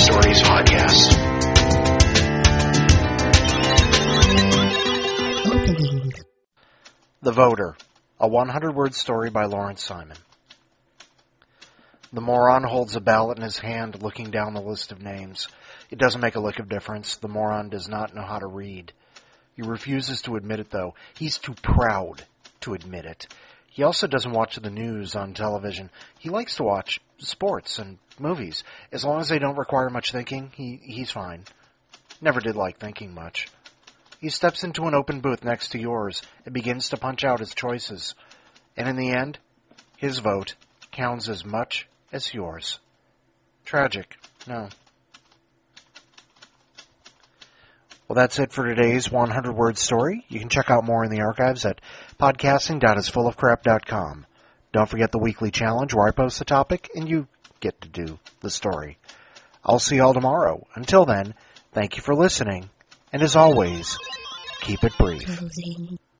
Stories podcast. The Voter, a 100-word story by Lawrence Simon. The moron holds a ballot in his hand, looking down the list of names. It doesn't make a lick of difference. The moron does not know how to read. He refuses to admit it, though. He's too proud to admit it. He also doesn't watch the news on television. He likes to watch sports and movies. As long as they don't require much thinking, he's fine. Never did like thinking much. He steps into an open booth next to yours and begins to punch out his choices. And in the end, his vote counts as much as yours. Tragic, no. Well, that's it for today's 100-word story. You can check out more in the archives at podcasting.isfullofcrap.com. Don't forget the weekly challenge where I post the topic and you get to do the story. I'll see you all tomorrow. Until then, thank you for listening. And as always, keep it brief.